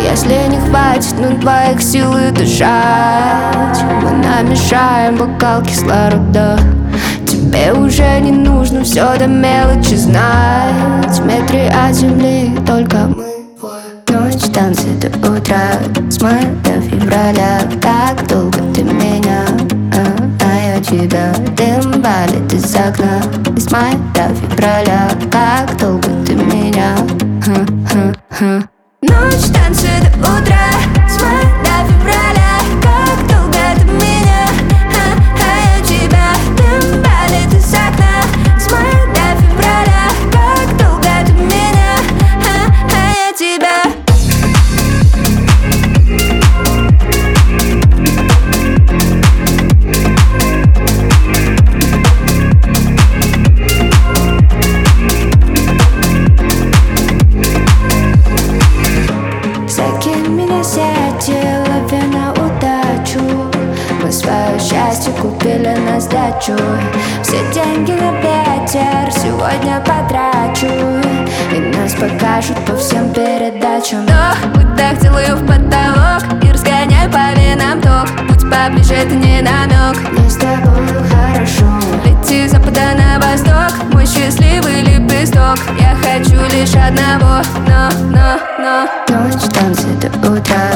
Если не хватит, ну твоих сил и дышать, мы намешаем бокал кислорода. Тебе уже не нужно все до мелочи знать. В метре от земли только мы. Ночь, танцы до утра, с мая до февраля. Как долго ты меня, а я тебя. Дым валит из окна, с мая до февраля. Как долго ты меня, Ночь, танцы до утра, с мая до февраля. Как долго ты меня, а я тебя. Дым валит из окна, с мая до февраля. Как долго ты меня, а я тебя. Закинь меня в сети, лови на удачу. Мы свое счастье купили на сдачу. Все деньги на ветер сегодня потрачу, и нас покажут по всем передачам. Выдох, целую в потолок и разгоняй по венам ток. Будь поближе, это не намек. Мне с тобой хорошо. Лети с запада на восток, мой счастливый лепесток. Я хочу лишь одного, но Ночь, танцы до утра,